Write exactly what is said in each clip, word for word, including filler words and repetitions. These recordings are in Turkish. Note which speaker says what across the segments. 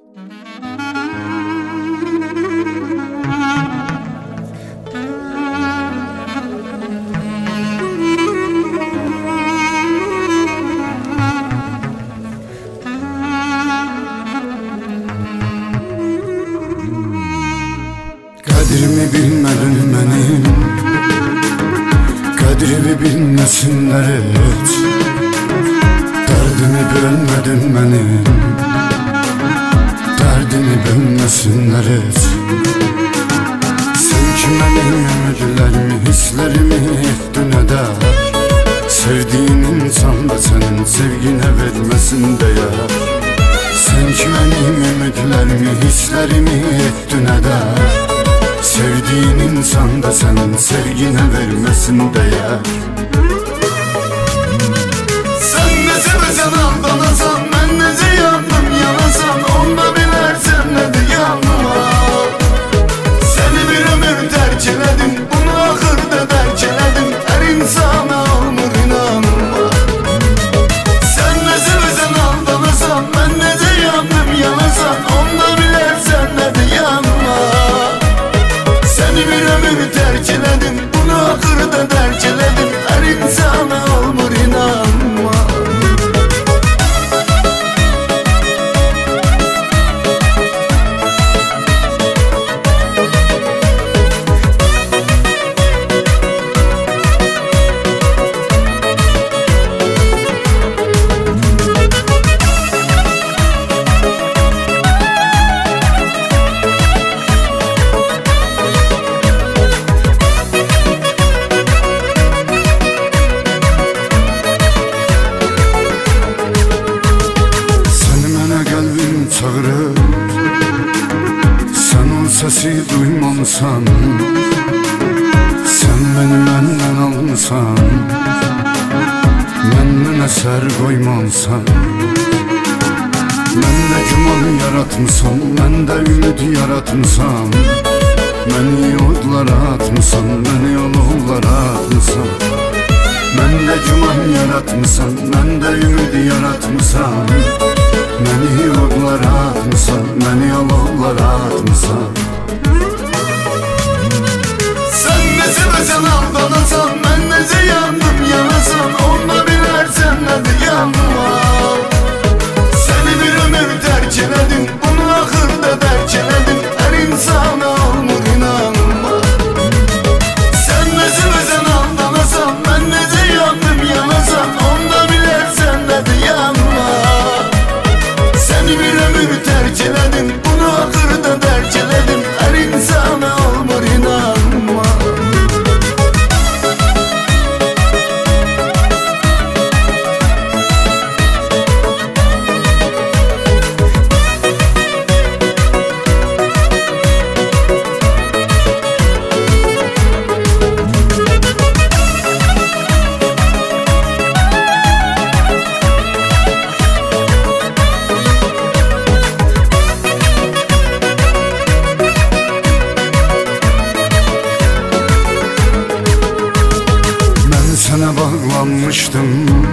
Speaker 1: Kadirimi bilmedin benim, kadirimi bilmesinler hiç. Derdimi bilmedin benim, derdini bilmesinler hiç. Sen ki benim ümitlerimi, hislerimi ihdün eder. Sevdiğin insan da senin sevgine vermesin değer. Sen ki benim ümitlerimi, hislerimi ihdün eder. Sevdiğin insan da senin sevgine vermesin değer. Sen ne sevesen aldanasan, ben nece yandım yanasan, onda bilersen ne de yanma. Seni bir ömür terk eledim, bunu ahırda terk eledim. Her insana olmur inanma. Sen ne sevesen aldanasan, ben nece yandım yanasan, onda bilersen ne de yanma. Seni bir ömür terk eledim, bunu ahırda terk eledim. Her insana olmur inanma. Çağırır, sen o sesi duymamsan, sen beni benden almışsan, benden eser koymamsan. Ben de güman yaratmışsam, ben de ümit yaratmışsam. Beni yollara atmışsan, beni yollara atmışsan. Ben de güman yaratmışsam, ben de ümit yaratmışsam. Beni yollara atmışsan, beni yollara atmışsan. Sen ne sevesen aldanasan, ben nece yandım yanasan, onda bilersen ne de yanma. Seni bir ömür terk eledim, bunu ahırda terk eledim. Her insana olmur inanma. Sen ne sevesen aldanasan, ben nece yandım yanasan, onda bilersen ne de yanma. Seni bir ömür terk eledim, bunu ahırda terk eledim. Her insana olmur inanma. Sana bağlanmıştım,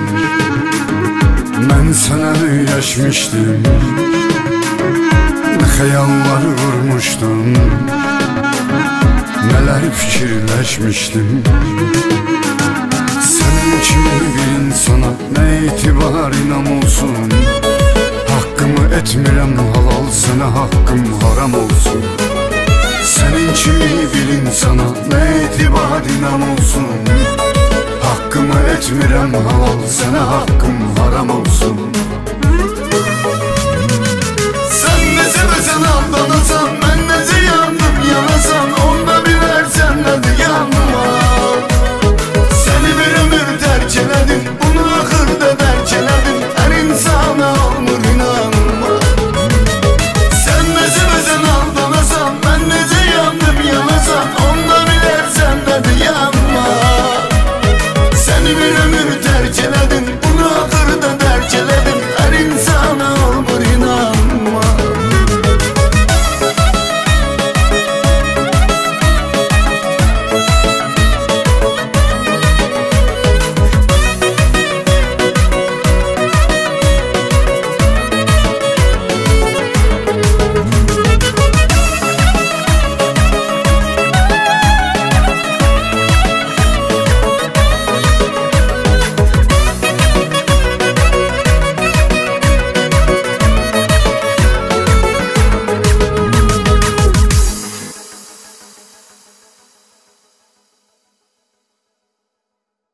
Speaker 1: ben sana öyrəşmişdim. Ne hayallar kurmuştum, neler fikirleşmiştim. Senin kimi bir insana ne itibarım olsun. Hakkımı etmirəm halal, sana hakkım haram olsun. Senin kimi bir insana ne itibarım olsun. Hakkımı etmirəm halal, sana hakkım haram olsun.